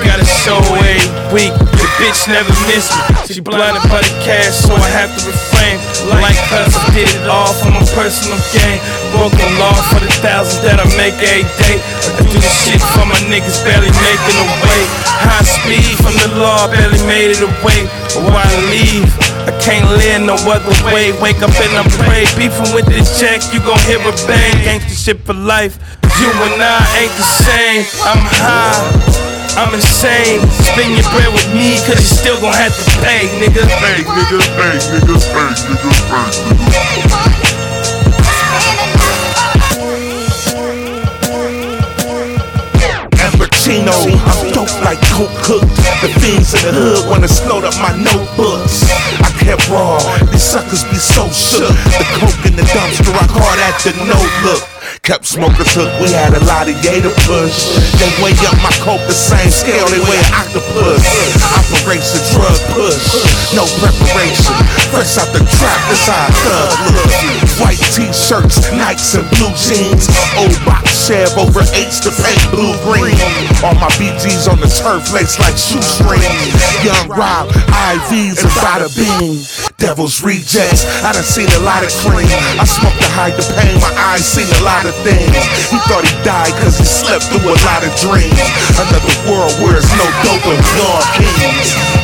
got a show every week. The bitch never miss me. She blinded by the cash, so I have to refrain. Like cuz I did it all for my personal gain. Broken law for the thousands that I make every day. I do this shit for my niggas barely making a way. High speed from the law, barely made it away. But why leave? I can't live no other way. Wake up and I pray. Beefing with this check, you gon' hear a bang. Gangsta shit for life. You and I ain't the same. I'm high, I'm insane. Spend your bread with me, cause you still gon' have to pay, nigga. Pay, nigga, pay, nigga, pay, nigga, pay, nigga. I'm dope like coke cooked. The fiends in the hood wanna slow up my notebooks. I kept raw, these suckers be so shook. The coke in the dumpster, I call that the no look. Kept smokers hooked, we had a lot of yay to push. They weigh up my coke the same scale, they weigh an octopus. Operation drug push, no preparation. Fresh out the trap, this how a thug look. White t-shirts, Nikes and blue jeans. Old box Chev over H to paint blue-green. All my BGs on the turf, laced like shoestrings. Young Rob, IVs and bada bean. Devil's rejects, I done seen a lot of cream. I smoked to hide the pain, my eyes seen a lot of things. He thought he died cause he slept through a lot of dreams. Another world where it's no dope and we all kings.